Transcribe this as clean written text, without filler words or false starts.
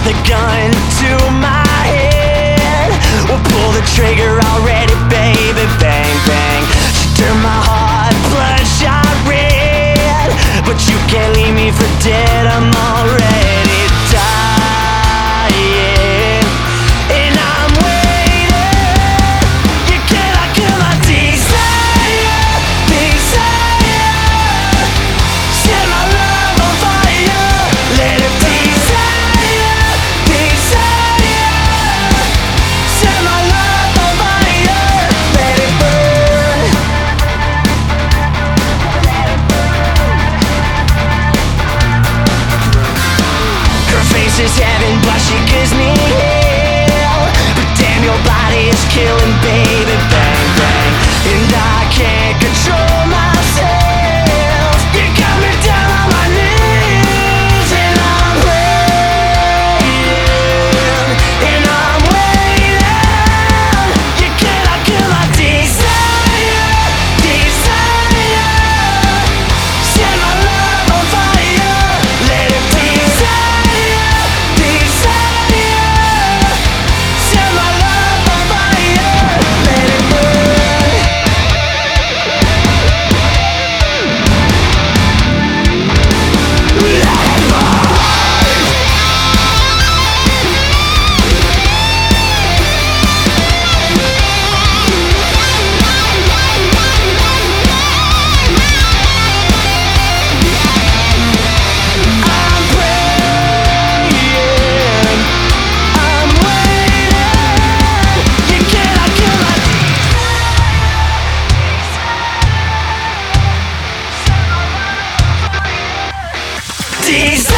the gun to my head. We'll pull the trigger already, baby. Bang, bang. She turned my heart bloodshot red. But you can't leave me for dead. I'm already dying, and I'm waiting. You cannot kill my desire, desire. Set my love on fire. Let it desire, desire. Set my love on fire. Let it burn. Her face is heaven, but she gives me hell. But damn, your body is killing, baby. Bang, bang. And I can't control myself. You got me down on my knees, and I'm praying, and I'm waiting. You cannot kill my desire, desire. Set my love on fire. Let it desire, desire. Set my love on fire. Let it burn. Let it burn. I'm praying, I'm waiting. You cannot kill my desire.